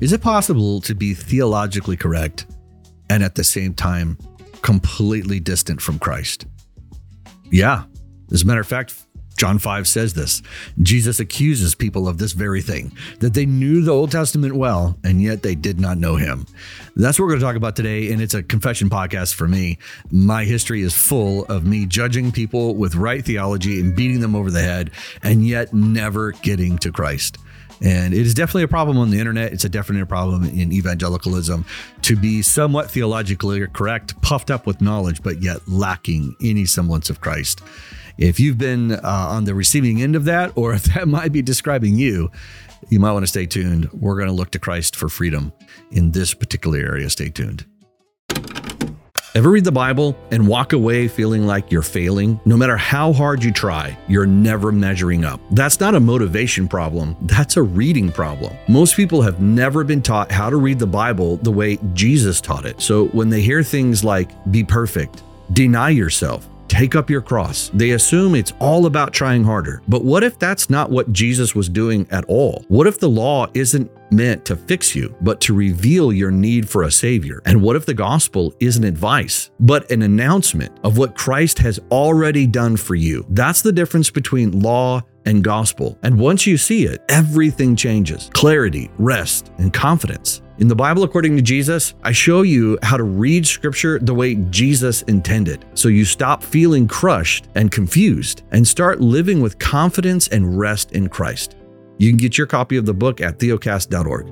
Is it possible to be theologically correct and at the same time completely distant from Christ? Yeah. As a matter of fact, John 5 says this. Jesus accuses people of this very thing, that they knew the Old Testament well, and yet they did not know him. That's what we're going to talk about today, and it's a confession podcast for me. My history is full of me judging people with right theology and beating them over the head, and yet never getting to Christ. And it is definitely a problem on the internet. It's a definite problem in evangelicalism to be somewhat theologically correct, puffed up with knowledge, but yet lacking any semblance of Christ. If you've been on the receiving end of that, or if that might be describing you, you might want to stay tuned. We're going to look to Christ for freedom in this particular area. Stay tuned. Ever read the Bible and walk away feeling like you're failing? No matter how hard you try, you're never measuring up. That's not a motivation problem. That's a reading problem. Most people have never been taught how to read the Bible the way Jesus taught it. So when they hear things like, be perfect, deny yourself, take up your cross, they assume it's all about trying harder. But what if that's not what Jesus was doing at all? What if the law isn't meant to fix you, but to reveal your need for a savior? And what if the gospel isn't advice, but an announcement of what Christ has already done for you? That's the difference between law and gospel. And once you see it, everything changes. Clarity, rest, and confidence. In the Bible According to Jesus, I show you how to read scripture the way Jesus intended, so you stop feeling crushed and confused and start living with confidence and rest in Christ. You can get your copy of the book at theocast.org.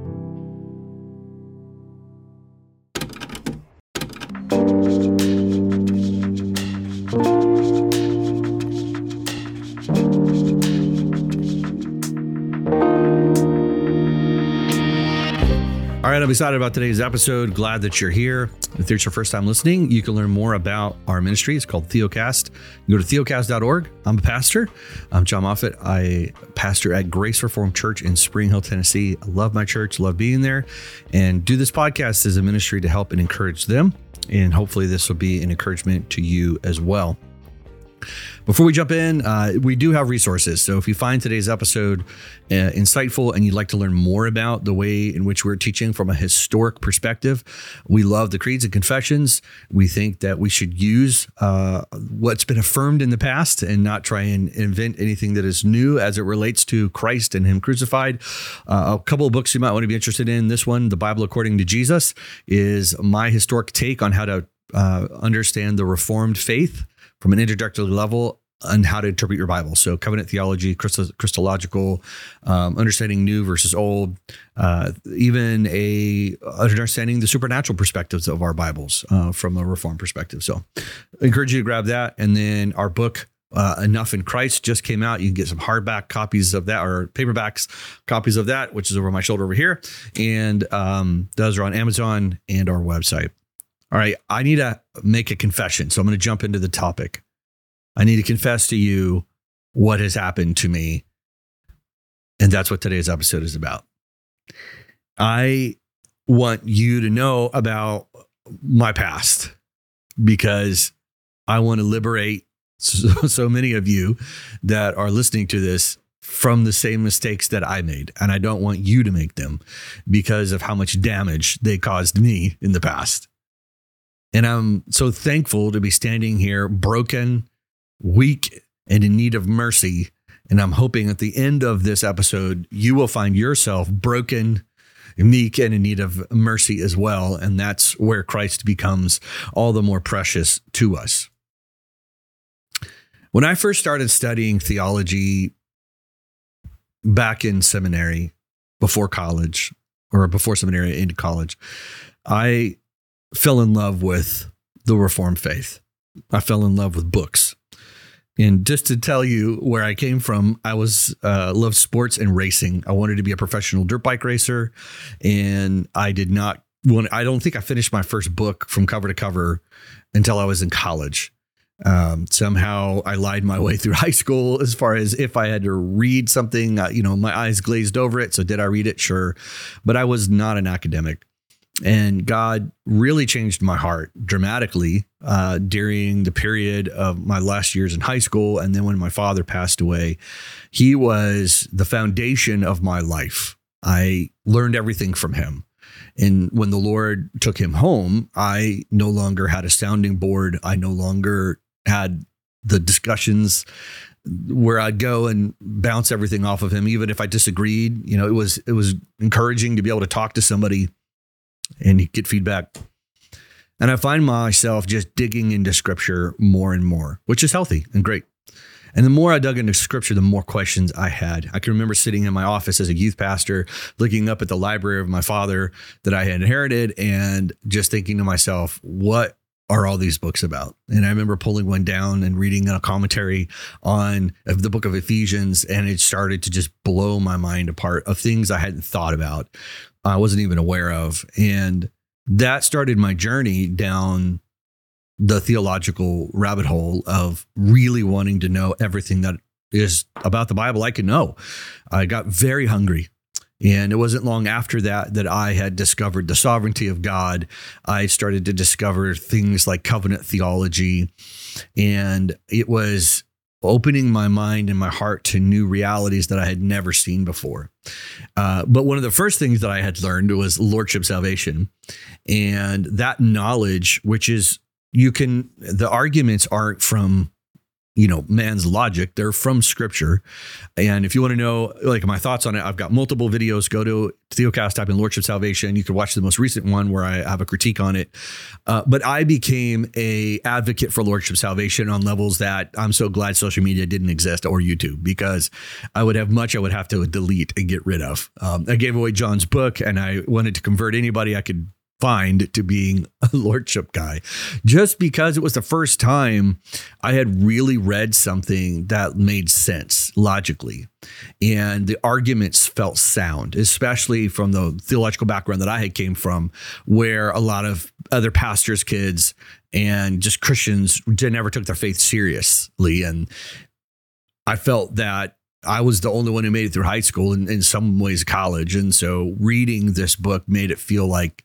All right, I'm excited about today's episode. Glad that you're here. If it's your first time listening, you can learn more about our ministry. It's called Theocast. You go to theocast.org. I'm a pastor. I'm John Moffitt. I pastor at Grace Reformed Church in Spring Hill, Tennessee. I love my church, love being there, and do this podcast as a ministry to help and encourage them. And hopefully this will be an encouragement to you as well. Before we jump in, we do have resources. So if you find today's episode insightful and you'd like to learn more about the way in which we're teaching from a historic perspective, we love the creeds and confessions. We think that we should use what's been affirmed in the past and not try and invent anything that is new as it relates to Christ and Him crucified. A couple of books you might want to be interested in. This one, The Bible According to Jesus, is my historic take on how to understand the Reformed faith from an introductory level on how to interpret your Bible. So covenant theology, Christological, understanding new versus old, even understanding the supernatural perspectives of our Bibles from a Reformed perspective. So I encourage you to grab that. And then our book, Enough in Christ, just came out. You can get some hardback copies of that, or paperbacks copies of that, which is over my shoulder over here. And those are on Amazon and our website. All right, I need to make a confession, so I'm going to jump into the topic. I need to confess to you what has happened to me, and that's what today's episode is about. I want you to know about my past because I want to liberate so many of you that are listening to this from the same mistakes that I made, and I don't want you to make them because of how much damage they caused me in the past. And I'm so thankful to be standing here broken, weak, and in need of mercy. And I'm hoping at the end of this episode, you will find yourself broken, meek, and in need of mercy as well. And that's where Christ becomes all the more precious to us. When I first started studying theology back in seminary, before college, or before seminary into college, I fell in love with the Reformed faith. I fell in love with books. And just to tell you where I came from, I loved sports and racing. I wanted to be a professional dirt bike racer. And I don't think I finished my first book from cover to cover until I was in college. Somehow I lied my way through high school as far as if I had to read something, my eyes glazed over it. So did I read it? Sure. But I was not an academic. And God really changed my heart dramatically during the period of my last years in high school. And then when my father passed away, he was the foundation of my life. I learned everything from him. And when the Lord took him home, I no longer had a sounding board. I no longer had the discussions where I'd go and bounce everything off of him. Even if I disagreed, it was encouraging to be able to talk to somebody and get feedback. And I find myself just digging into scripture more and more, which is healthy and great. And the more I dug into scripture, the more questions I had. I can remember sitting in my office as a youth pastor, looking up at the library of my father that I had inherited and just thinking to myself, what are all these books about? And I remember pulling one down and reading a commentary on the book of Ephesians, and it started to just blow my mind apart of things I hadn't thought about, I wasn't even aware of. And that started my journey down the theological rabbit hole of really wanting to know everything that is about the Bible I could know. I got very hungry. And it wasn't long after that I had discovered the sovereignty of God. I started to discover things like covenant theology, and it was opening my mind and my heart to new realities that I had never seen before. But one of the first things that I had learned was lordship salvation, and that knowledge, which is the arguments aren't from man's logic. They're from scripture. And if you want to know like my thoughts on it, I've got multiple videos. Go to Theocast, type in Lordship Salvation. You can watch the most recent one where I have a critique on it. But I became a advocate for Lordship Salvation on levels that I'm so glad social media didn't exist, or YouTube, because I would have to delete and get rid of. I gave away John's book, and I wanted to convert anybody I could find to being a lordship guy, just because it was the first time I had really read something that made sense logically. And the arguments felt sound, especially from the theological background that I had came from, where a lot of other pastors' kids and just Christians never took their faith seriously. And I felt that I was the only one who made it through high school and in some ways college. And so reading this book made it feel like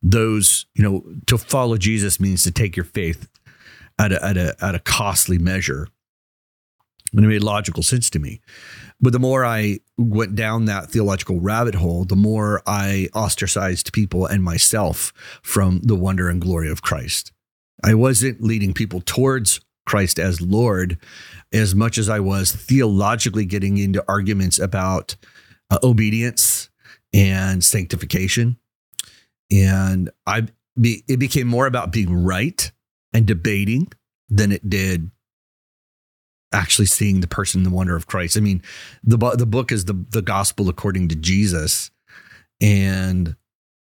to follow Jesus means to take your faith at a costly measure. And it made logical sense to me. But the more I went down that theological rabbit hole, the more I ostracized people and myself from the wonder and glory of Christ. I wasn't leading people towards Christ as Lord as much as I was theologically getting into arguments about obedience and sanctification. And it became more about being right and debating than it did actually seeing the person in the wonder of Christ. I mean, the book is the gospel according to Jesus, and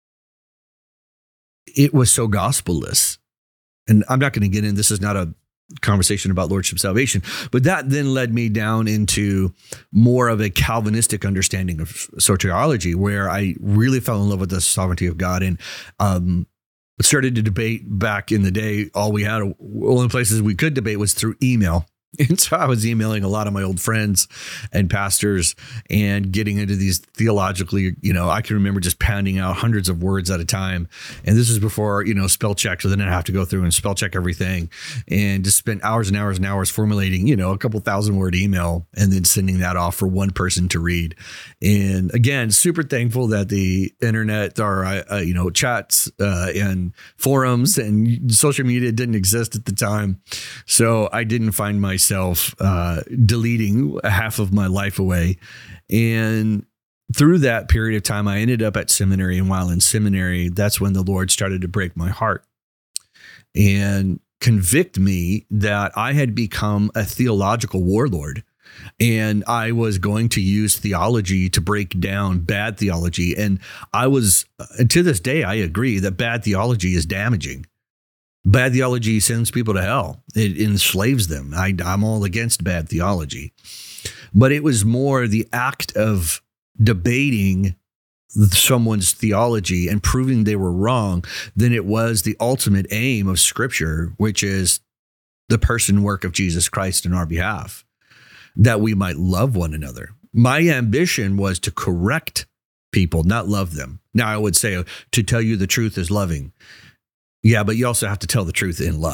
it was so gospelless. And I'm not going to get in. This is not a conversation about lordship salvation, but that then led me down into more of a Calvinistic understanding of soteriology, where I really fell in love with the sovereignty of God and started to debate. Back in the day, only places we could debate was through email. And so I was emailing a lot of my old friends and pastors and getting into these theologically, I can remember just pounding out hundreds of words at a time. And this is before, spell check. So then I have to go through and spell check everything and just spend hours and hours and hours formulating, a couple 1,000-word email and then sending that off for one person to read. And again, super thankful that the internet or, chats and forums and social media didn't exist at the time. So I didn't find myself deleting half of my life away. And through that period of time, I ended up at seminary. And while in seminary, that's when the Lord started to break my heart and convict me that I had become a theological warlord. And I was going to use theology to break down bad theology. And to this day, I agree that bad theology is damaging. Bad theology sends people to hell. It enslaves them. I'm all against bad theology. But it was more the act of debating someone's theology and proving they were wrong than it was the ultimate aim of Scripture, which is the person and work of Jesus Christ in our behalf, that we might love one another. My ambition was to correct people, not love them. Now, I would say to tell you the truth is loving. Yeah, but you also have to tell the truth in love.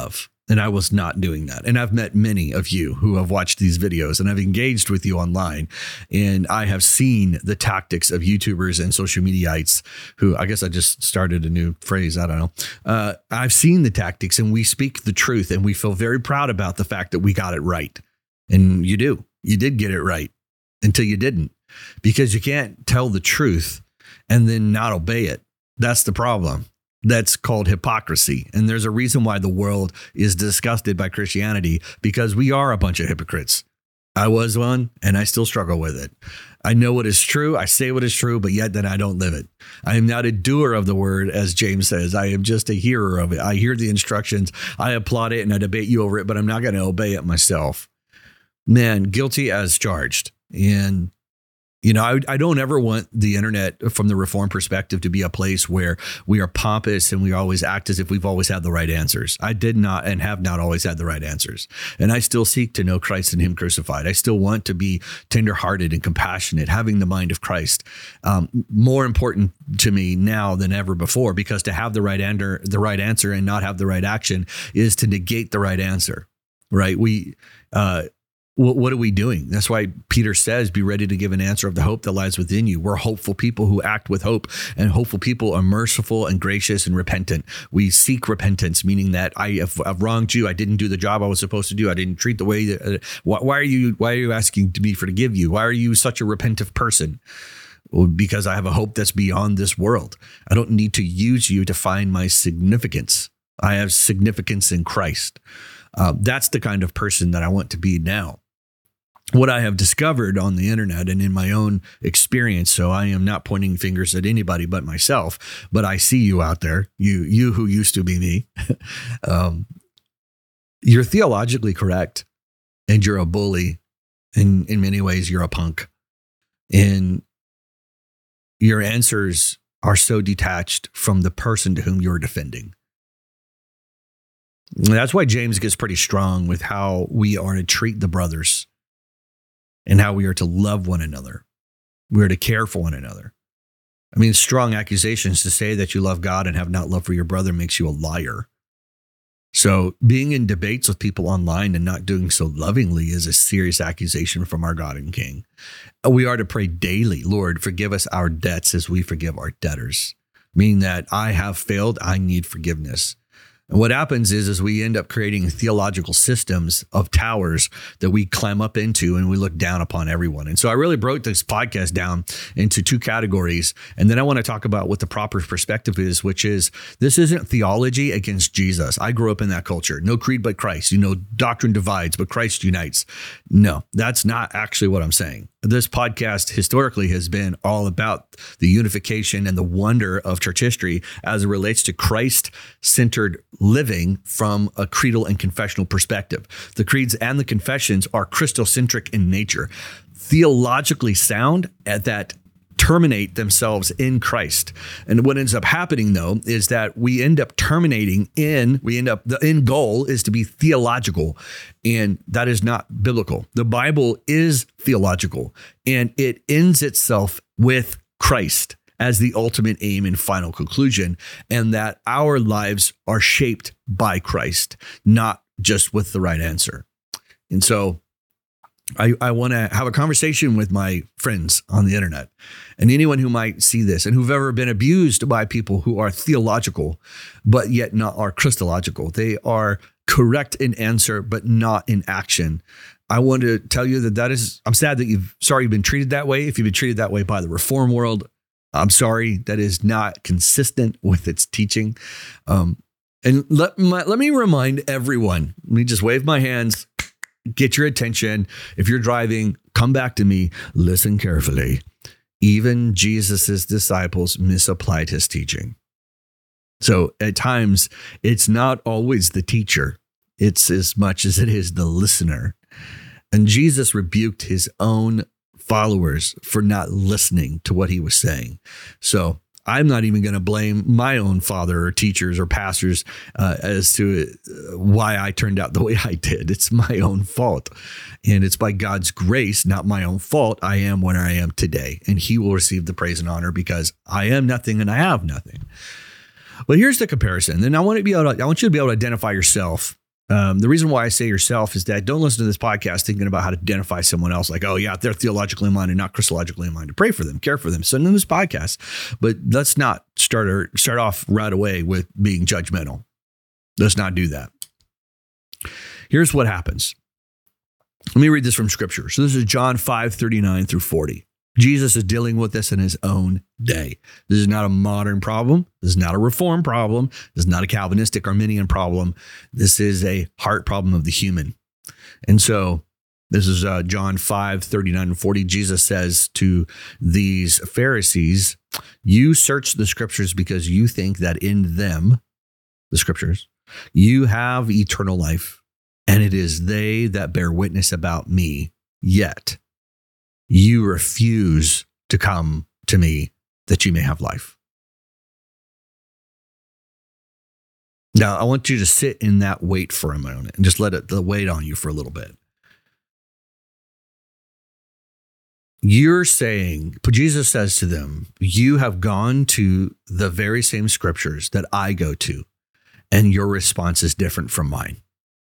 And I was not doing that. And I've met many of you who have watched these videos, and I've engaged with you online. And I have seen the tactics of YouTubers and social mediaites who, I guess I just started a new phrase. I don't know. I've seen the tactics, and we speak the truth, and we feel very proud about the fact that we got it right. And you do. You did get it right until you didn't, because you can't tell the truth and then not obey it. That's the problem. That's called hypocrisy. And there's a reason why the world is disgusted by Christianity, because we are a bunch of hypocrites. I was one, and I still struggle with it. I know what is true. I say what is true, but yet then I don't live it. I am not a doer of the word, as James says. I am just a hearer of it. I hear the instructions. I applaud it and I debate you over it, but I'm not going to obey it myself. Man, guilty as charged. And I don't ever want the internet from the Reformed perspective to be a place where we are pompous and we always act as if we've always had the right answers. I did not and have not always had the right answers. And I still seek to know Christ and him crucified. I still want to be tenderhearted and compassionate, having the mind of Christ. More important to me now than ever before, because to have the right answer and not have the right action is to negate the right answer, right? What are we doing? That's why Peter says, be ready to give an answer of the hope that lies within you. We're hopeful people who act with hope, and hopeful people are merciful and gracious and repentant. We seek repentance, meaning that I've wronged you. I didn't do the job I was supposed to do. I didn't treat the way that, why are you asking me to forgive you? Why are you such a repentant person? Well, because I have a hope that's beyond this world. I don't need to use you to find my significance. I have significance in Christ. That's the kind of person that I want to be now. What I have discovered on the internet and in my own experience, so I am not pointing fingers at anybody but myself, but I see you out there, you who used to be me. You're theologically correct, and you're a bully. In many ways, you're a punk. And your answers are so detached from the person to whom you're defending. And that's why James gets pretty strong with how we are to treat the brothers and how we are to love one another. We are to care for one another. I mean, strong accusations to say that you love God and have not love for your brother makes you a liar. So being in debates with people online and not doing so lovingly is a serious accusation from our God and King. We are to pray daily, Lord, forgive us our debts as we forgive our debtors, meaning that I have failed, I need forgiveness. And what happens is we end up creating theological systems of towers that we climb up into, and we look down upon everyone. And so I really broke this podcast down into two categories. And then I want to talk about what the proper perspective is, which is this isn't theology against Jesus. I grew up in that culture. No creed but Christ. Doctrine divides, but Christ unites. No, that's not actually what I'm saying. This podcast historically has been all about the unification and the wonder of church history as it relates to Christ-centered living from a creedal and confessional perspective. The creeds and the confessions are Christocentric in nature, theologically sound at that terminate themselves in Christ. And what ends up happening, though, is that the end goal is to be theological, and that is not biblical. The Bible is theological, and it ends itself with Christ as the ultimate aim and final conclusion, and that our lives are shaped by Christ, not just with the right answer. And so I want to have a conversation with my friends on the internet and anyone who might see this and who've ever been abused by people who are theological, but yet not are Christological. They are correct in answer, but not in action. I want to tell you I'm sad that you've been treated that way. If you've been treated that way by the Reform world, I'm sorry. That is not consistent with its teaching. And let me remind everyone, let me just wave my hands, get your attention. If you're driving, come back to me, listen carefully. Even Jesus's disciples misapplied his teaching. So at times, it's not always the teacher. It's as much as it is the listener. And Jesus rebuked his own followers for not listening to what he was saying. So I'm not even going to blame my own father or teachers or pastors as to why I turned out the way I did. It's my own fault. And it's by God's grace, not my own fault, I am where I am today. And he will receive the praise and honor because I am nothing and I have nothing. But here's the comparison. And I want you to be able to identify yourself The reason why I say yourself is that don't listen to this podcast thinking about how to identify someone else like, oh, yeah, they're theologically minded, not Christologically minded. Pray for them, care for them, send them this podcast. But let's not start off right away with being judgmental. Let's not do that. Here's what happens. Let me read this from Scripture. So this is John 5:39 through 40. Jesus is dealing with this in his own day. This is not a modern problem. This is not a reform problem. This is not a Calvinistic Arminian problem. This is a heart problem of the human. And so this is John 5:39 and 40. Jesus says to these Pharisees, you search the Scriptures because you think that in them, the Scriptures, you have eternal life, and it is they that bear witness about me. Yet you refuse to come to me that you may have life. Now, I want you to sit in that weight for a moment and just let it wait on you for a little bit. You're saying, Jesus says to them, you have gone to the very same Scriptures that I go to, and your response is different from mine.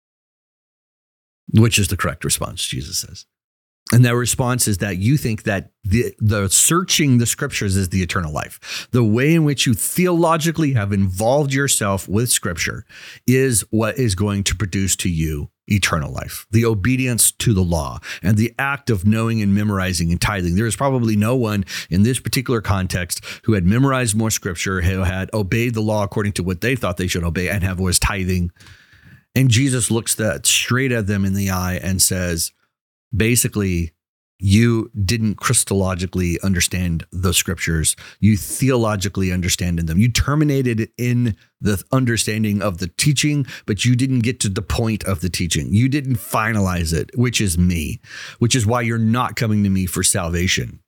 Which is the correct response, Jesus says. And that response is that you think that the searching the Scriptures is the eternal life. The way in which you theologically have involved yourself with Scripture is what is going to produce to you eternal life. The obedience to the law and the act of knowing and memorizing and tithing. There is probably no one in this particular context who had memorized more Scripture, who had obeyed the law according to what they thought they should obey and was tithing. And Jesus looks straight at them in the eye and says, basically, you didn't Christologically understand the Scriptures. You theologically understand them. You terminated in the understanding of the teaching, but you didn't get to the point of the teaching. You didn't finalize it, which is me, which is why you're not coming to me for salvation.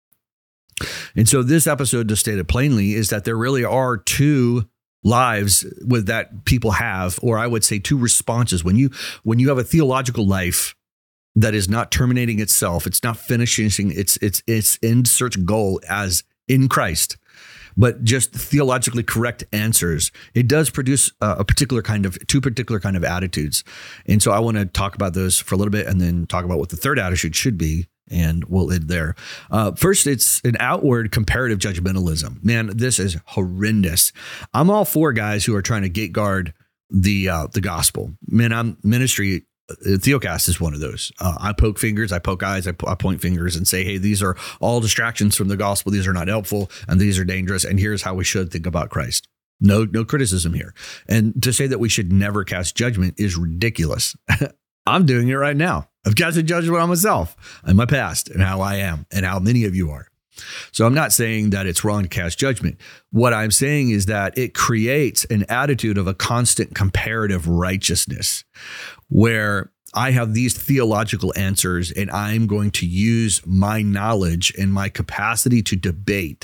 And so this episode, to state it plainly, is that there really are two lives with that people have, or I would say two responses. When you have a theological life that is not terminating itself, it's not finishing its end search goal as in Christ, but just theologically correct answers, it does produce two particular kind of attitudes. And so I want to talk about those for a little bit and then talk about what the third attitude should be. And we'll end there. First, it's an outward comparative judgmentalism. Man, this is horrendous. I'm all for guys who are trying to gate guard the gospel. Man, I'm ministry. Theocast is one of those. I poke fingers, I poke eyes, I point fingers and say, hey, these are all distractions from the gospel. These are not helpful and these are dangerous. And here's how we should think about Christ. No criticism here. And to say that we should never cast judgment is ridiculous. I'm doing it right now. I've cast a judgment on myself and my past and how I am and how many of you are. So I'm not saying that it's wrong to cast judgment. What I'm saying is that it creates an attitude of a constant comparative righteousness where I have these theological answers and I'm going to use my knowledge and my capacity to debate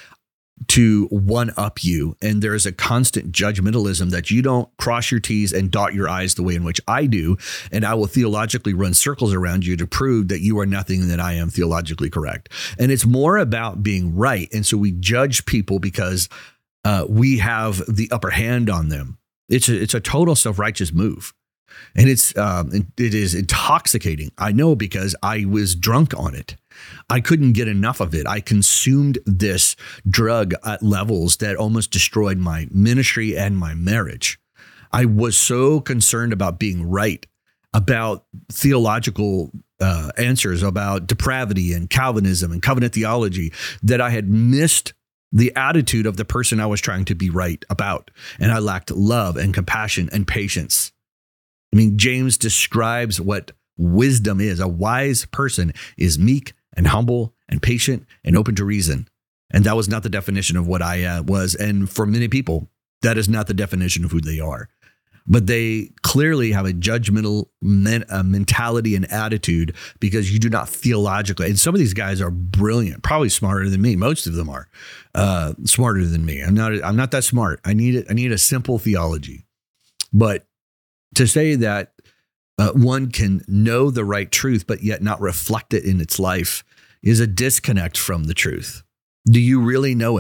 to one up you. And there is a constant judgmentalism that you don't cross your T's and dot your I's the way in which I do. And I will theologically run circles around you to prove that you are nothing and that I am theologically correct. And it's more about being right. And so we judge people because we have the upper hand on them. It's a total self-righteous move. And it is intoxicating. I know because I was drunk on it. I couldn't get enough of it. I consumed this drug at levels that almost destroyed my ministry and my marriage. I was so concerned about being right, about theological answers, about depravity and Calvinism and covenant theology, that I had missed the attitude of the person I was trying to be right about. And I lacked love and compassion and patience. I mean, James describes what wisdom is. A wise person is meek and humble and patient and open to reason. And that was not the definition of what I was. And for many people, that is not the definition of who they are. But they clearly have a judgmental mentality and attitude because you do not theologically. And some of these guys are brilliant, probably smarter than me. Most of them are smarter than me. I'm not that smart. I need a simple theology. But to say that one can know the right truth, but yet not reflect it in its life is a disconnect from the truth. Do you really know it?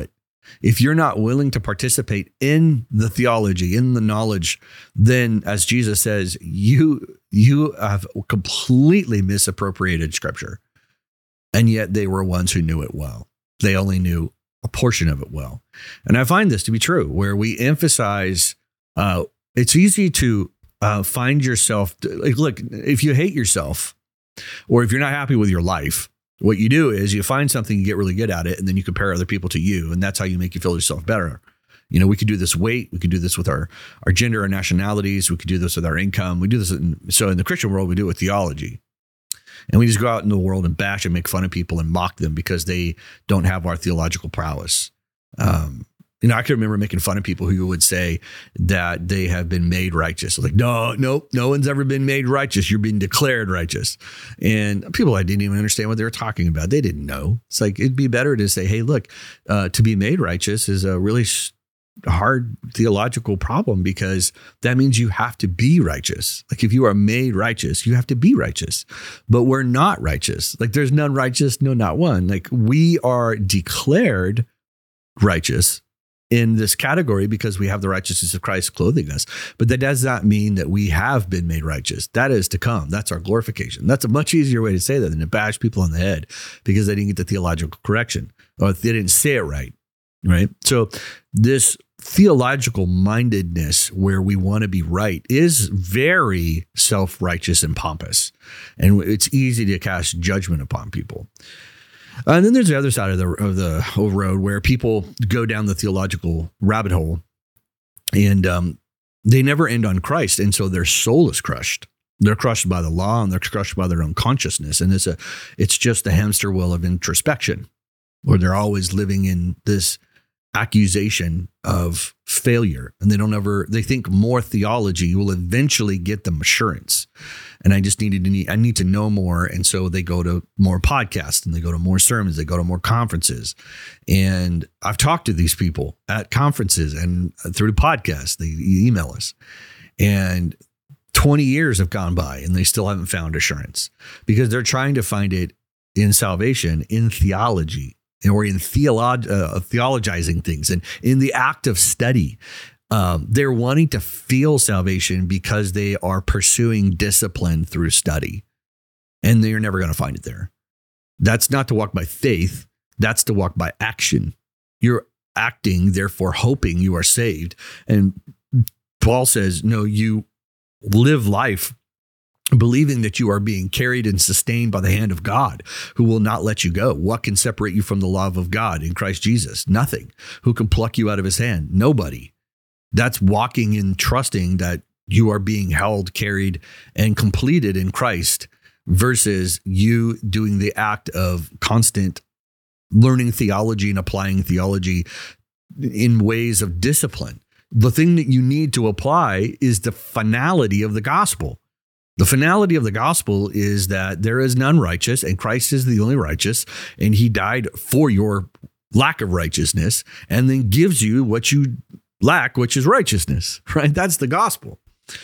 If you're not willing to participate in the theology, in the knowledge, then as Jesus says, you have completely misappropriated scripture. And yet they were ones who knew it well. They only knew a portion of it well. And I find this to be true, where we emphasize, it's easy to find yourself, look, if you hate yourself, or if you're not happy with your life, what you do is you find something, you get really good at it, and then you compare other people to you. And that's how you make you feel yourself better. You know, we could do this weight. We could do this with our gender, our nationalities. We could do this with our income. We do this. So in the Christian world, we do it with theology. And we just go out in the world and bash and make fun of people and mock them because they don't have our theological prowess. I can remember making fun of people who would say that they have been made righteous. Like, no one's ever been made righteous. You're being declared righteous. And people, I didn't even understand what they were talking about. They didn't know. It's like, it'd be better to say, hey, look, to be made righteous is a really hard theological problem, because that means you have to be righteous. Like, if you are made righteous, you have to be righteous. But we're not righteous. Like, there's none righteous, no, not one. Like, we are declared righteous in this category because we have the righteousness of Christ clothing us. But that does not mean that we have been made righteous. That is to come. That's our glorification. That's a much easier way to say that than to bash people on the head because they didn't get the theological correction or they didn't say it right. Right. So this theological mindedness where we want to be right is very self-righteous and pompous. And it's easy to cast judgment upon people. And then there's the other side of the road where people go down the theological rabbit hole and they never end on Christ. And so their soul is crushed. They're crushed by the law and they're crushed by their own consciousness. And it's just a hamster wheel of introspection where they're always living in this accusation of failure. And they think more theology will eventually get them assurance. And I need to know more. And so they go to more podcasts and they go to more sermons. They go to more conferences. And I've talked to these people at conferences and through podcasts. They email us. And 20 years have gone by and they still haven't found assurance because they're trying to find it in salvation, in theology, or in theologizing things and in the act of study. They're wanting to feel salvation because they are pursuing discipline through study, and they're never going to find it there. That's not to walk by faith. That's to walk by action. You're acting, therefore hoping you are saved. And Paul says, no, you live life believing that you are being carried and sustained by the hand of God, who will not let you go. What can separate you from the love of God in Christ Jesus? Nothing. Who can pluck you out of his hand? Nobody. That's walking in trusting that you are being held, carried, and completed in Christ versus you doing the act of constant learning theology and applying theology in ways of discipline. The thing that you need to apply is the finality of the gospel. The finality of the gospel is that there is none righteous and Christ is the only righteous, and he died for your lack of righteousness and then gives you what you lack, which is righteousness, right? That's the gospel.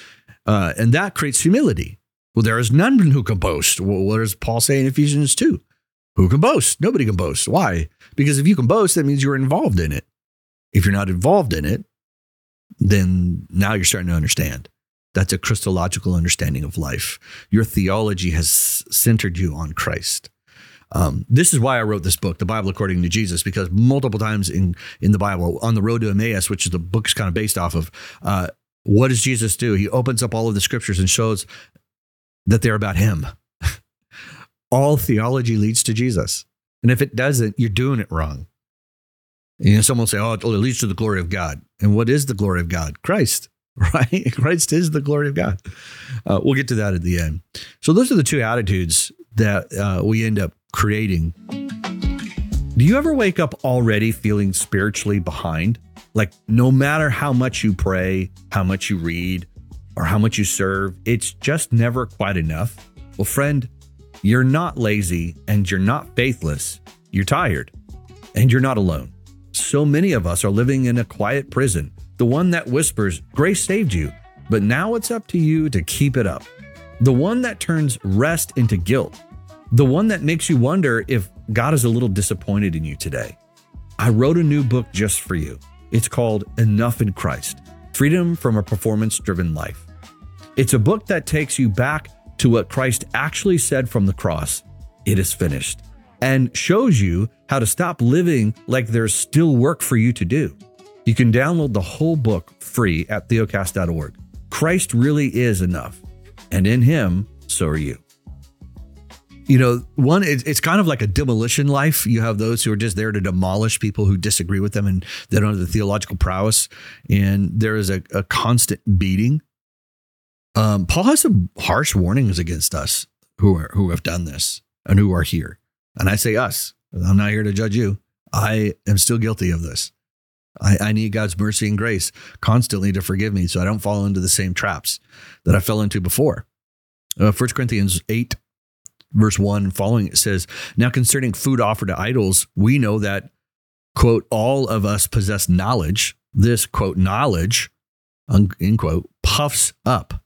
And that creates humility. Well, there is none who can boast. Well, what does Paul say in Ephesians 2? Who can boast? Nobody can boast. Why? Because if you can boast, that means you're involved in it. If you're not involved in it, then now you're starting to understand. That's a Christological understanding of life. Your theology has centered you on Christ. This is why I wrote this book, The Bible According to Jesus, because multiple times in the Bible, on the road to Emmaus, which is the book's kind of based off of, what does Jesus do? He opens up all of the scriptures and shows that they're about him. All theology leads to Jesus. And if it doesn't, you're doing it wrong. Someone will say, it leads to the glory of God. And what is the glory of God? Christ. Right? Christ is the glory of God. We'll get to that at the end. So those are the two attitudes that we end up creating. Do you ever wake up already feeling spiritually behind? Like no matter how much you pray, how much you read, or how much you serve, it's just never quite enough. Well, friend, you're not lazy and you're not faithless. You're tired and you're not alone. So many of us are living in a quiet prison, the one that whispers, grace saved you, but now it's up to you to keep it up. The one that turns rest into guilt. The one that makes you wonder if God is a little disappointed in you today. I wrote a new book just for you. It's called Enough in Christ: Freedom from a Performance-Driven Life. It's a book that takes you back to what Christ actually said from the cross: "It is finished," and shows you how to stop living like there's still work for you to do. You can download the whole book free at theocast.org. Christ really is enough, and in him, so are you. You know, it's kind of like a demolition life. You have those who are just there to demolish people who disagree with them and they don't have the theological prowess. And there is a constant beating. Paul has some harsh warnings against us who have done this and who are here. And I say us. I'm not here to judge you. I am still guilty of this. I need God's mercy and grace constantly to forgive me so I don't fall into the same traps that I fell into before. 1 Corinthians 8, verse 1 and following, it says, "Now concerning food offered to idols, we know that," quote, "all of us possess knowledge. This," quote, "knowledge," end quote, puffs up,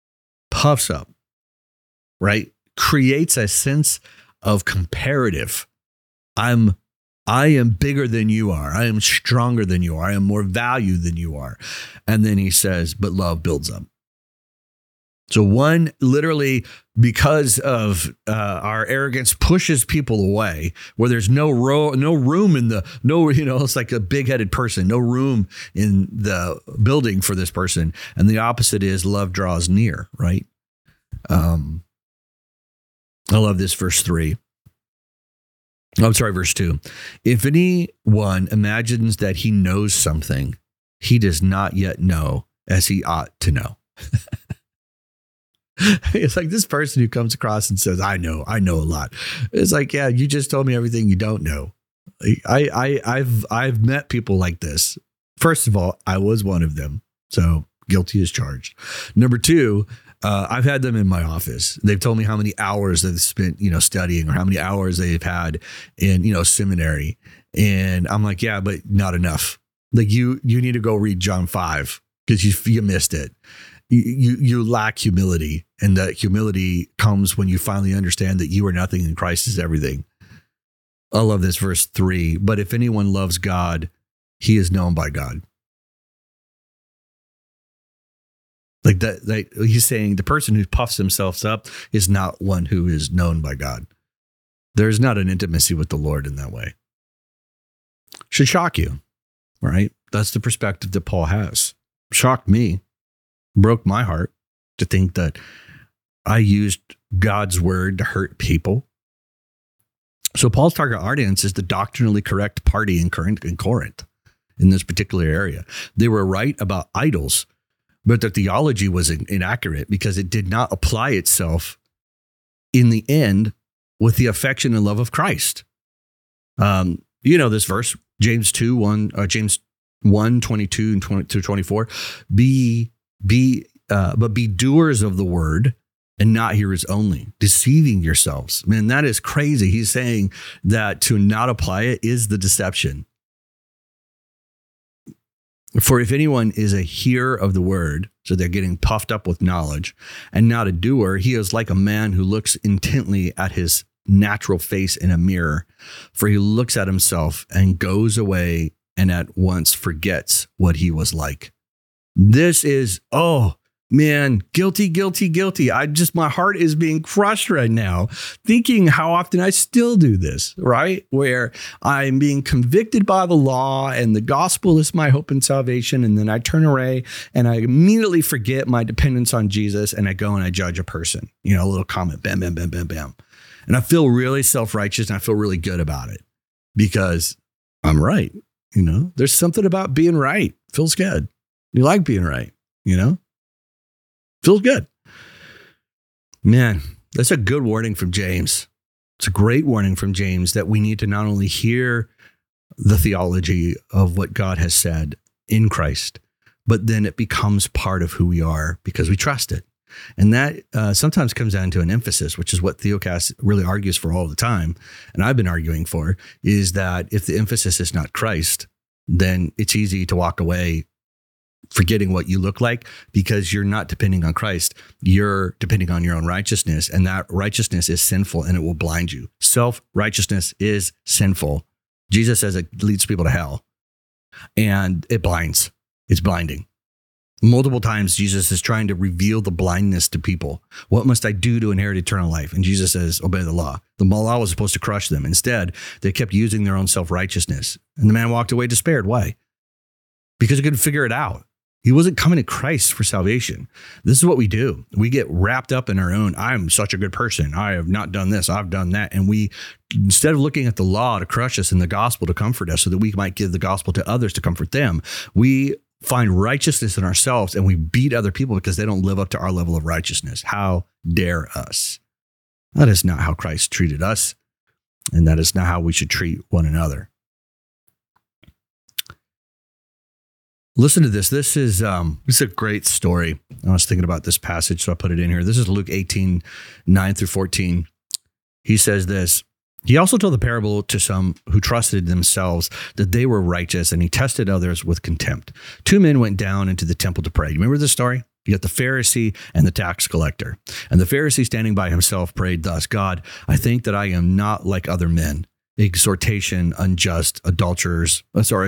right? Creates a sense of comparative. I am bigger than you are. I am stronger than you are. I am more valued than you are. And then he says, but love builds up. So one literally, because of our arrogance, pushes people away where there's no room in the, it's like a big-headed person, no room in the building for this person. And the opposite is love draws near, right? I love this verse 3. Verse 2. "If anyone imagines that he knows something, he does not yet know as he ought to know." It's like this person who comes across and says, I know a lot. It's like, yeah, you just told me everything you don't know. I've met people like this. First of all, I was one of them. So guilty as charged. Number two, I've had them in my office. They've told me how many hours they've spent, studying, or how many hours they've had in, seminary. And I'm like, yeah, but not enough. Like you need to go read John 5 because you missed it. You lack humility, and that humility comes when you finally understand that you are nothing and Christ is everything. I love this verse 3. "But if anyone loves God, he is known by God." Like that, he's saying the person who puffs himself up is not one who is known by God. There's not an intimacy with the Lord in that way. Should shock you, right? That's the perspective that Paul has. Shocked me, broke my heart to think that I used God's word to hurt people. So Paul's target audience is the doctrinally correct party in Corinth in this particular area. They were right about idols, but their theology was inaccurate because it did not apply itself in the end with the affection and love of Christ. This verse, James 1, 22 and 24, but be doers of the word and not hearers only, deceiving yourselves. Man, that is crazy. He's saying that to not apply it is the deception. "For if anyone is a hearer of the word," so they're getting puffed up with knowledge, "and not a doer, he is like a man who looks intently at his natural face in a mirror. For he looks at himself and goes away and at once forgets what he was like." This is, man, guilty. My heart is being crushed right now, thinking how often I still do this, right? Where I'm being convicted by the law and the gospel is my hope and salvation. And then I turn away and I immediately forget my dependence on Jesus. And I go and I judge a person, a little comment, bam, bam, bam, bam, bam. And I feel really self-righteous and I feel really good about it because I'm right. There's something about being right. Feels good. You like being right, Feels good. Man, that's a good warning from James. It's a great warning from James that we need to not only hear the theology of what God has said in Christ, but then it becomes part of who we are because we trust it. And that sometimes comes down to an emphasis, which is what Theocast really argues for all the time. And I've been arguing for is that if the emphasis is not Christ, then it's easy to walk away forgetting what you look like because you're not depending on Christ. You're depending on your own righteousness, and that righteousness is sinful and it will blind you. Self-righteousness is sinful Jesus says it leads people to hell, and it blinds. It's blinding. Multiple times, Jesus is trying to reveal the blindness to people. What must I do to inherit eternal life? And Jesus says, obey the law. The law was supposed to crush them. Instead, they kept using their own self-righteousness. And the man walked away despaired. Why? Because he couldn't figure it out. He wasn't coming to Christ for salvation. This is what we do. We get wrapped up in our own, I'm such a good person. I have not done this. I've done that. And we, instead of looking at the law to crush us and the gospel to comfort us so that we might give the gospel to others to comfort them, we find righteousness in ourselves and we beat other people because they don't live up to our level of righteousness. How dare us? That is not how Christ treated us. And that is not how we should treat one another. Listen to this. This is a great story. I was thinking about this passage, so I put it in here. This is Luke 18, 9 through 14. He says this. He also told the parable to some who trusted themselves that they were righteous, and he tested others with contempt. 2 men went down into the temple to pray. You remember this story? You got the Pharisee and the tax collector. And the Pharisee, standing by himself, prayed thus, God, I think that I am not like other men, extortioners, unjust, adulterers,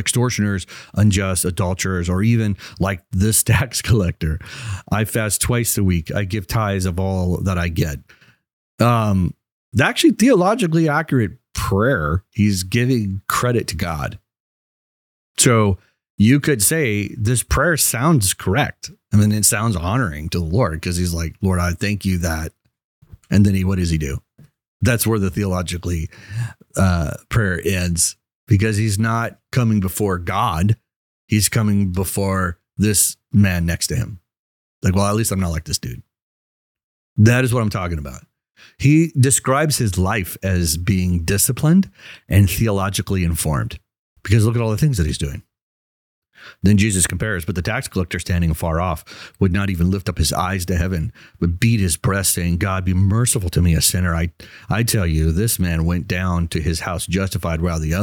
or even like this tax collector. I fast twice a week. I give tithes of all that I get. Actually, theologically accurate prayer. He's giving credit to God. So you could say this prayer sounds correct. I mean, it sounds honoring to the Lord because he's like, Lord, I thank you that. And then what does he do? That's where the theologically prayer ends, because he's not coming before God. He's coming before this man next to him. Like, well, at least I'm not like this dude. That is what I'm talking about. He describes his life as being disciplined and theologically informed, because look at all the things that he's doing. Then Jesus compares, but the tax collector, standing afar off, would not even lift up his eyes to heaven, but beat his breast, saying, God, be merciful to me, a sinner. I tell you, this man went down to his house justified rather than the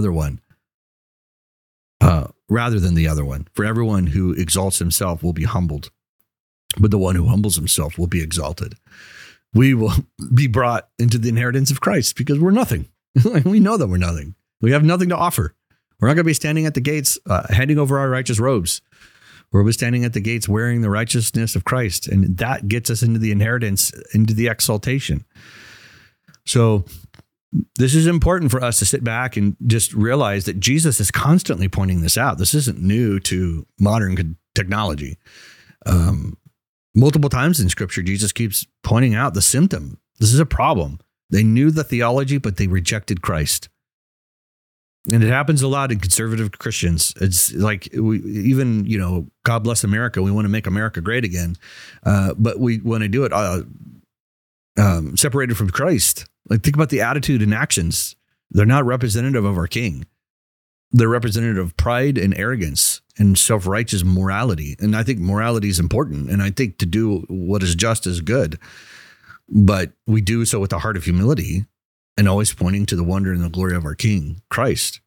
other one. For everyone who exalts himself will be humbled, but the one who humbles himself will be exalted. We will be brought into the inheritance of Christ because we're nothing. We know that we're nothing. We have nothing to offer. We're not going to be standing at the gates, handing over our righteous robes. We're standing at the gates wearing the righteousness of Christ. And that gets us into the inheritance, into the exaltation. So this is important for us to sit back and just realize that Jesus is constantly pointing this out. This isn't new to modern technology. Multiple times in scripture, Jesus keeps pointing out the symptom. This is a problem. They knew the theology, but they rejected Christ. And it happens a lot in conservative Christians. It's like God bless America. We want to make America great again. But we want to do it separated from Christ. Like, think about the attitude and actions. They're not representative of our King. They're representative of pride and arrogance and self-righteous morality. And I think morality is important. And I think to do what is just is good. But we do so with a heart of humility and always pointing to the wonder and the glory of our King, Christ.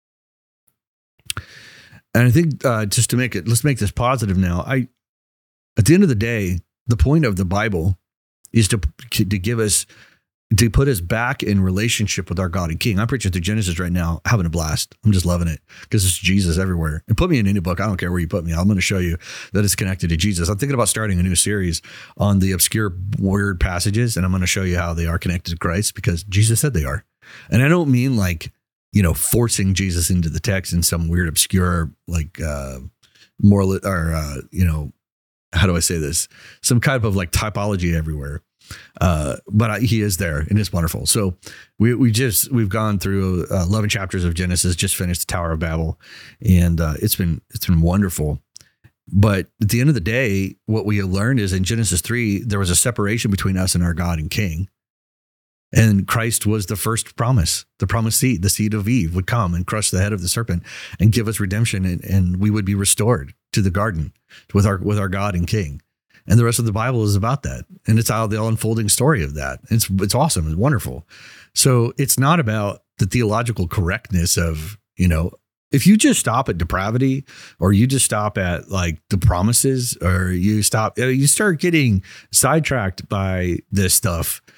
And I think let's make this positive now. At the end of the day, the point of the Bible is to give us, to put us back in relationship with our God and King. I'm preaching through Genesis right now, having a blast. I'm just loving it because it's Jesus everywhere. And put me in any book. I don't care where you put me. I'm going to show you that it's connected to Jesus. I'm thinking about starting a new series on the obscure, weird passages, and I'm going to show you how they are connected to Christ because Jesus said they are. And I don't mean like, forcing Jesus into the text in some weird, obscure, like moral or, how do I say this? Some kind of like typology everywhere. But he is there and it's wonderful. So we've gone through 11 chapters of Genesis, just finished the Tower of Babel, and it's been wonderful. But at the end of the day, what we learned is in Genesis 3, there was a separation between us and our God and King. And Christ was the first promise, the promised seed, the seed of Eve would come and crush the head of the serpent and give us redemption. And we would be restored to the garden with our God and King. And the rest of the Bible is about that. And it's how the unfolding story of that. It's awesome. It's wonderful. So it's not about the theological correctness of, if you just stop at depravity or you just stop at like the promises or you start getting sidetracked by this stuff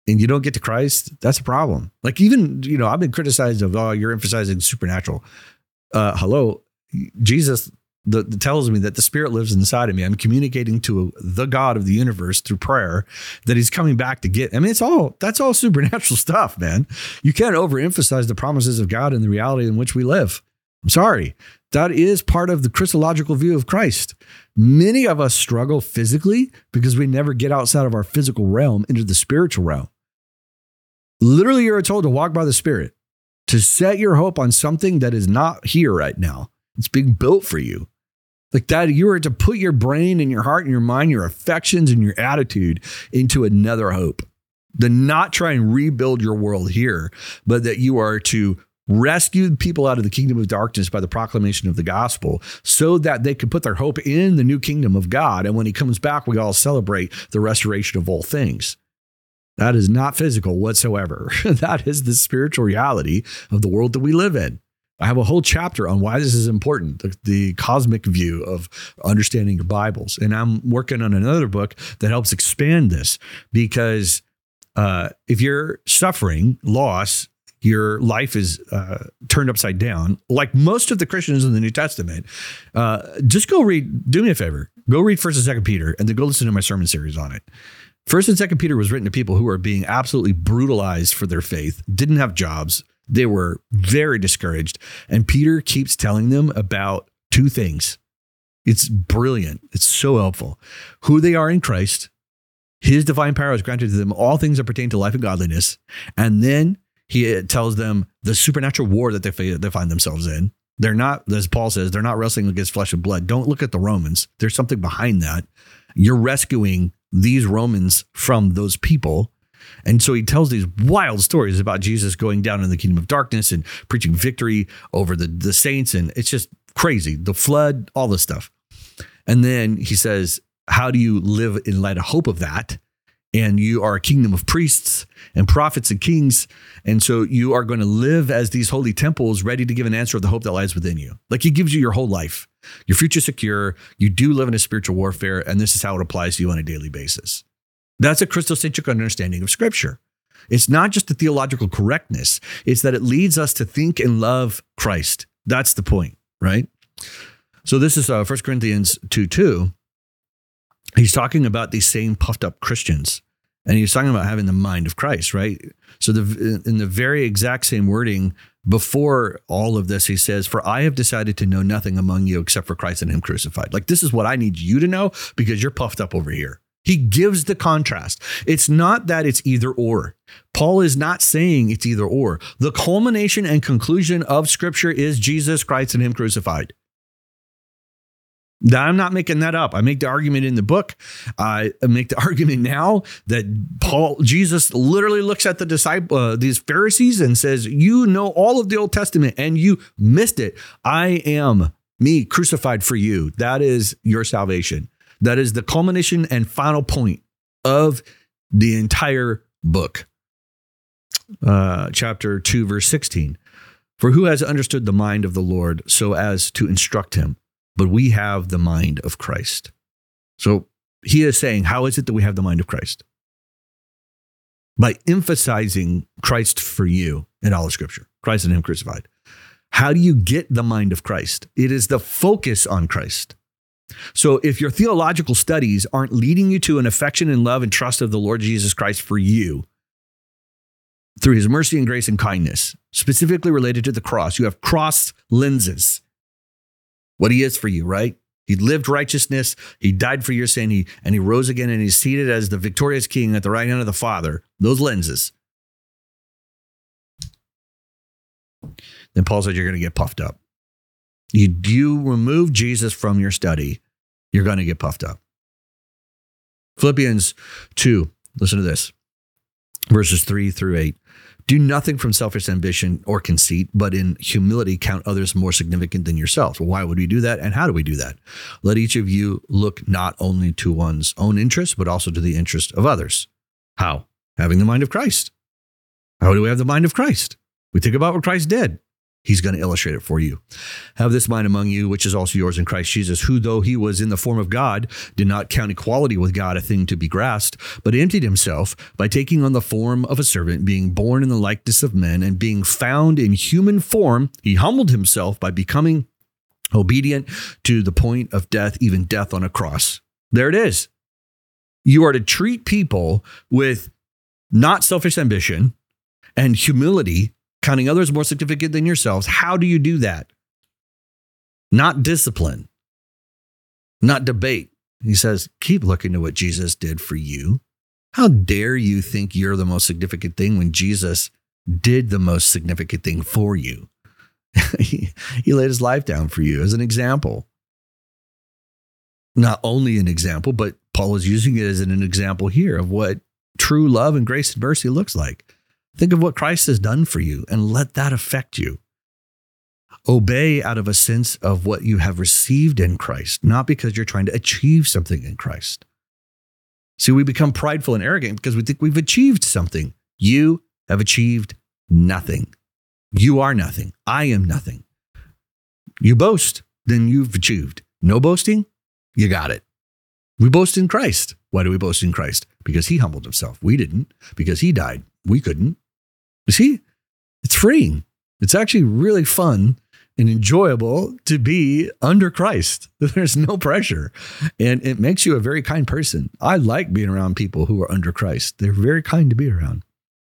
and you don't get to Christ, that's a problem. Like even, I've been criticized of, oh, you're emphasizing supernatural. Hello, Jesus tells me that the Spirit lives inside of me. I'm communicating to the God of the universe through prayer that he's coming back to get. I mean, that's all supernatural stuff, man. You can't overemphasize the promises of God and the reality in which we live. I'm sorry. That is part of the Christological view of Christ. Many of us struggle physically because we never get outside of our physical realm into the spiritual realm. Literally, you're told to walk by the Spirit, to set your hope on something that is not here right now. It's being built for you. Like that, you are to put your brain and your heart and your mind, your affections and your attitude into another hope. To not try and rebuild your world here, but that you are to rescue people out of the kingdom of darkness by the proclamation of the gospel so that they can put their hope in the new kingdom of God. And when he comes back, we all celebrate the restoration of all things. That is not physical whatsoever. That is the spiritual reality of the world that we live in. I have a whole chapter on why this is important, the cosmic view of understanding your Bibles. And I'm working on another book that helps expand this because if you're suffering loss, your life is turned upside down, like most of the Christians in the New Testament, just do me a favor, go read 1st and 2nd Peter, and then go listen to my sermon series on it. 1st and 2nd Peter was written to people who were being absolutely brutalized for their faith, didn't have jobs. They were very discouraged. And Peter keeps telling them about two things. It's brilliant. It's so helpful. Who they are in Christ. His divine power is granted to them all things that pertain to life and godliness. And then he tells them the supernatural war that they find themselves in. They're not, as Paul says, they're not wrestling against flesh and blood. Don't look at the Romans. There's something behind that. You're rescuing these Romans from those people. And so he tells these wild stories about Jesus going down in the kingdom of darkness and preaching victory over the saints. And it's just crazy. The flood, all this stuff. And then he says, how do you live in light of hope of that? And you are a kingdom of priests and prophets and kings. And so you are going to live as these holy temples ready to give an answer of the hope that lies within you. Like he gives you your whole life, your future secure. You do live in a spiritual warfare. And this is how it applies to you on a daily basis. That's a Christocentric understanding of Scripture. It's not just the theological correctness. It's that it leads us to think and love Christ. That's the point, right? So this is 1 Corinthians 2:2. He's talking about these same puffed up Christians, and he's talking about having the mind of Christ, right? So in the very exact same wording before all of this, he says, for I have decided to know nothing among you except for Christ and him crucified. Like this is what I need you to know because you're puffed up over here. He gives the contrast. It's not that it's either or. Paul is not saying it's either or. The culmination and conclusion of Scripture is Jesus Christ and him crucified. Now, I'm not making that up. I make the argument in the book. I make the argument now that Jesus literally looks at these Pharisees and says, you know all of the Old Testament and you missed it. I am me crucified for you. That is your salvation. That is the culmination and final point of the entire book. Chapter 2, verse 16. For who has understood the mind of the Lord so as to instruct him? But we have the mind of Christ. So he is saying, how is it that we have the mind of Christ? By emphasizing Christ for you in all of Scripture, Christ and him crucified. How do you get the mind of Christ? It is the focus on Christ. So if your theological studies aren't leading you to an affection and love and trust of the Lord Jesus Christ for you through his mercy and grace and kindness, specifically related to the cross, you have cross lenses. What he is for you, right? He lived righteousness. He died for your sin. And he rose again and he's seated as the victorious king at the right hand of the Father. Those lenses. Then Paul said, you're going to get puffed up. You remove Jesus from your study, you're going to get puffed up. Philippians 2, listen to this, verses 3-8. Do nothing from selfish ambition or conceit, but in humility count others more significant than yourselves. Well, why would we do that? And how do we do that? Let each of you look not only to one's own interest, but also to the interest of others. How? Having the mind of Christ. How do we have the mind of Christ? We think about what Christ did. He's going to illustrate it for you. Have this mind among you, which is also yours in Christ Jesus, who, though he was in the form of God, did not count equality with God a thing to be grasped, but emptied himself by taking on the form of a servant, being born in the likeness of men, and being found in human form, he humbled himself by becoming obedient to the point of death, even death on a cross. There it is. You are to treat people with not selfish ambition and humility, counting others more significant than yourselves. How do you do that? Not discipline, not debate. He says, keep looking to what Jesus did for you. How dare you think you're the most significant thing when Jesus did the most significant thing for you? He laid his life down for you as an example. Not only an example, but Paul is using it as an example here of what true love and grace and mercy looks like. Think of what Christ has done for you and let that affect you. Obey out of a sense of what you have received in Christ, not because you're trying to achieve something in Christ. See, we become prideful and arrogant because we think we've achieved something. You have achieved nothing. You are nothing. I am nothing. You boast, then you've achieved. No boasting, you got it. We boast in Christ. Why do we boast in Christ? Because he humbled himself. We didn't. Because he died. We couldn't. You see, it's freeing. It's actually really fun and enjoyable to be under Christ. There's no pressure. And it makes you a very kind person. I like being around people who are under Christ. They're very kind to be around.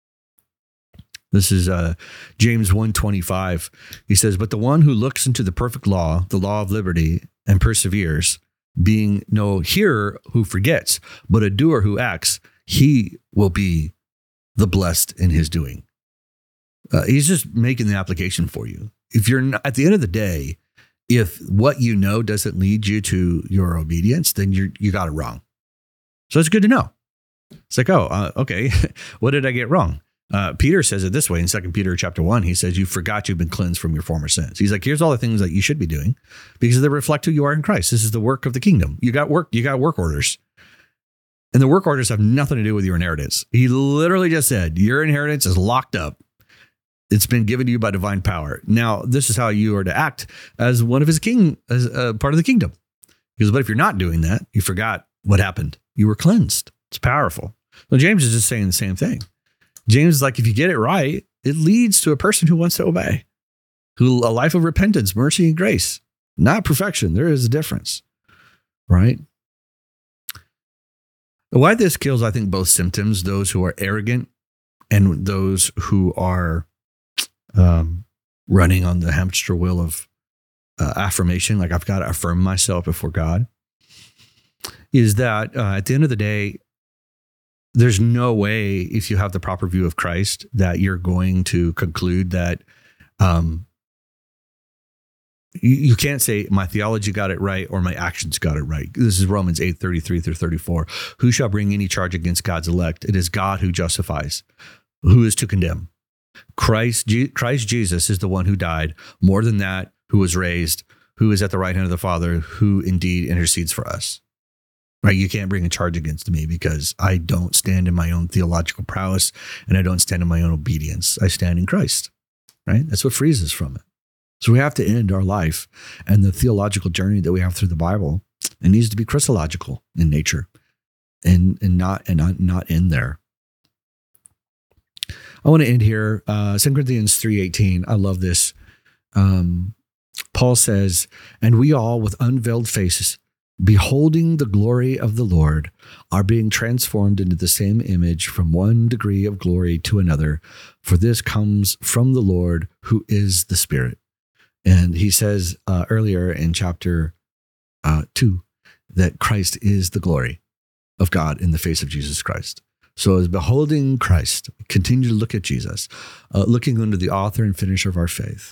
This is James 1:25. He says, but the one who looks into the perfect law, the law of liberty, and perseveres, being no hearer who forgets, but a doer who acts, he will be the blessed in his doing. He's just making the application for you. If you're not, at the end of the day, if what you know doesn't lead you to your obedience, then you got it wrong. So it's good to know. It's like, okay, what did I get wrong? Peter says it this way in 2 Peter chapter 1. He says, you forgot you've been cleansed from your former sins. He's like, here's all the things that you should be doing because they reflect who you are in Christ. This is the work of the kingdom. You got work orders. And the work orders have nothing to do with your inheritance. He literally just said, your inheritance is locked up. It's been given to you by divine power. Now, this is how you are to act as one of his as a part of the kingdom. Because, but if you're not doing that, you forgot what happened. You were cleansed. It's powerful. Well, James is just saying the same thing. James is like, if you get it right, it leads to a person who wants to obey, a life of repentance, mercy, and grace, not perfection. There is a difference, right? Why this kills, I think, both symptoms, those who are arrogant and those who are running on the hamster wheel of affirmation, like I've got to affirm myself before God, is that at the end of the day, there's no way, if you have the proper view of Christ, that you're going to conclude that you can't say my theology got it right or my actions got it right. This is Romans 8:33 through 34. Who shall bring any charge against God's elect? It is God who justifies. Who is to condemn? Christ Jesus is the one who died. More than that, who was raised, who is at the right hand of the Father, who indeed intercedes for us. Right? You can't bring a charge against me because I don't stand in my own theological prowess and I don't stand in my own obedience. I stand in Christ. Right? That's what frees us from it. So we have to end our life and the theological journey that we have through the Bible. It needs to be Christological in nature and not end there. I want to end here. 2 Corinthians 3:18. I love this. Paul says, and we all with unveiled faces, beholding the glory of the Lord, are being transformed into the same image from one degree of glory to another. For this comes from the Lord who is the Spirit. And he says earlier in chapter 2 that Christ is the glory of God in the face of Jesus Christ. So as beholding Christ, continue to look at Jesus, looking unto the author and finisher of our faith.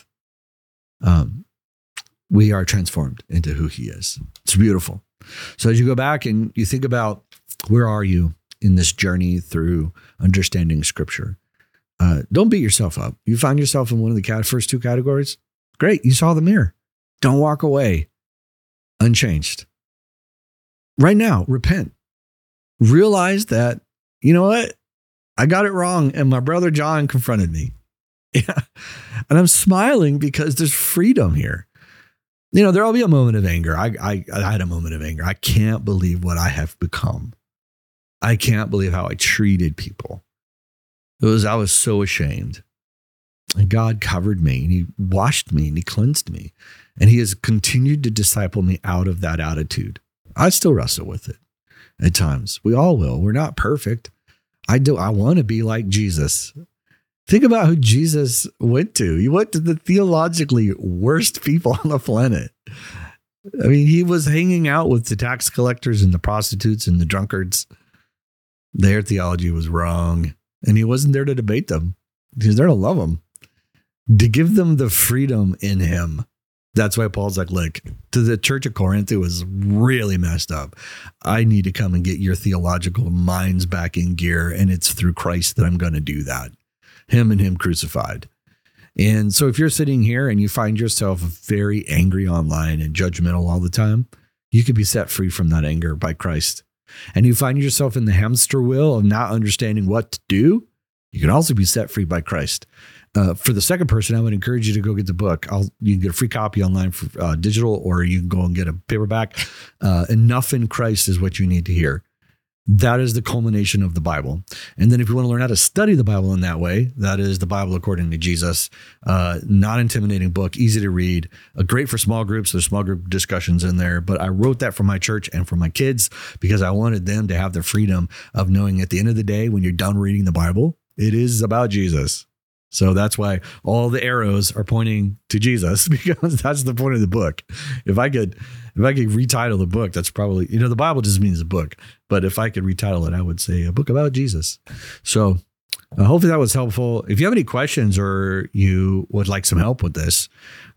We are transformed into who he is. It's beautiful. So as you go back and you think about where are you in this journey through understanding Scripture, don't beat yourself up. You find yourself in one of the first two categories. Great. You saw the mirror. Don't walk away unchanged. Right now, repent. Realize that, you know what? I got it wrong. And my brother John confronted me. Yeah. And I'm smiling because there's freedom here. There'll be a moment of anger. I had a moment of anger. I can't believe what I have become. I can't believe how I treated people. I was so ashamed. And God covered me and he washed me and he cleansed me. And he has continued to disciple me out of that attitude. I still wrestle with it at times. We all will. We're not perfect. I want to be like Jesus. Think about who Jesus went to. He went to the theologically worst people on the planet. I mean, he was hanging out with the tax collectors and the prostitutes and the drunkards. Their theology was wrong. And he wasn't there to debate them. He was there to love them, to give them the freedom in him. That's why Paul's like, look, to the church of Corinth, it was really messed up. I need to come and get your theological minds back in gear. And it's through Christ that I'm going to do that. Him and him crucified. And so if you're sitting here and you find yourself very angry online and judgmental all the time, you could be set free from that anger by Christ. And you find yourself in the hamster wheel of not understanding what to do, you can also be set free by Christ. For the second person, I would encourage you to go get the book. You can get a free copy online for digital, or you can go and get a paperback. Enough in Christ is what you need to hear. That is the culmination of the Bible. And then if you want to learn how to study the Bible in that way, that is the Bible according to Jesus. Not intimidating book, easy to read, great for small groups. There's small group discussions in there. But I wrote that for my church and for my kids because I wanted them to have the freedom of knowing at the end of the day, when you're done reading the Bible, it is about Jesus. So that's why all the arrows are pointing to Jesus, because that's the point of the book. If I could retitle the book, that's probably, the Bible just means a book. But if I could retitle it, I would say a book about Jesus. So hopefully that was helpful. If you have any questions or you would like some help with this,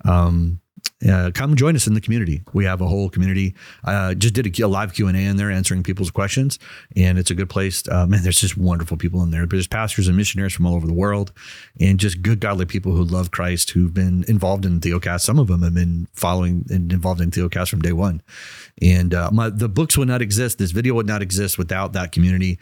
come join us in the community. We have a whole community. Just did a live Q&A in there answering people's questions. And it's a good place. There's just wonderful people in there. There's pastors and missionaries from all over the world and just good, godly people who love Christ, who've been involved in Theocast. Some of them have been following and involved in Theocast from day one. And the books would not exist. This video would not exist without that community.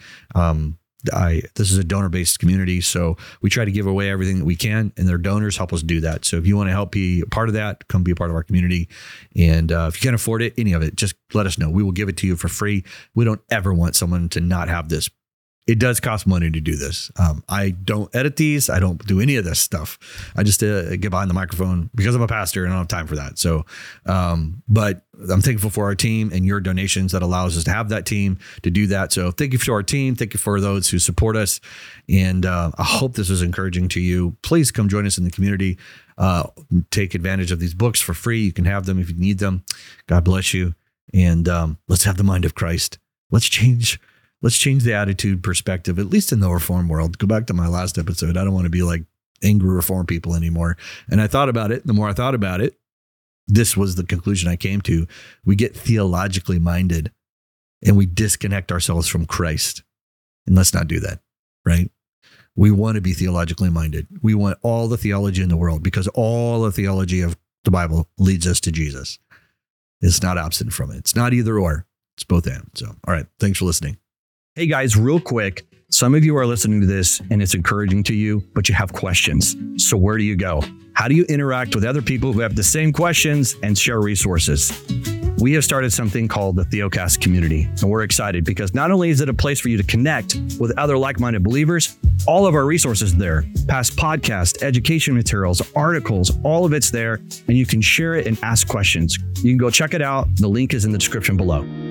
This is a donor-based community, so we try to give away everything that we can, and their donors help us do that. So if you want to help be a part of that, come be a part of our community. And if you can't afford it, any of it, just let us know. We will give it to you for free. We don't ever want someone to not have this. It does cost money to do this. I don't edit these. I don't do any of this stuff. I just get behind the microphone because I'm a pastor and I don't have time for that. So, but I'm thankful for our team and your donations that allows us to have that team to do that. So thank you to our team. Thank you for those who support us. And I hope this is encouraging to you. Please come join us in the community. Take advantage of these books for free. You can have them if you need them. God bless you. And let's have the mind of Christ. Let's change the attitude perspective, at least in the reform world. Go back to my last episode. I don't want to be like angry reform people anymore. And I thought about it. The more I thought about it, this was the conclusion I came to. We get theologically minded and we disconnect ourselves from Christ. And let's not do that, right? We want to be theologically minded. We want all the theology in the world because all the theology of the Bible leads us to Jesus. It's not absent from it. It's not either or. It's both and. So, all right. Thanks for listening. Hey guys, real quick, some of you are listening to this and it's encouraging to you, but you have questions. So where do you go? How do you interact with other people who have the same questions and share resources? We have started something called the Theocast community, and we're excited because not only is it a place for you to connect with other like-minded believers, all of our resources there, past podcasts, education materials, articles, all of it's there, and you can share it and ask questions. You can go check it out. The link is in the description below.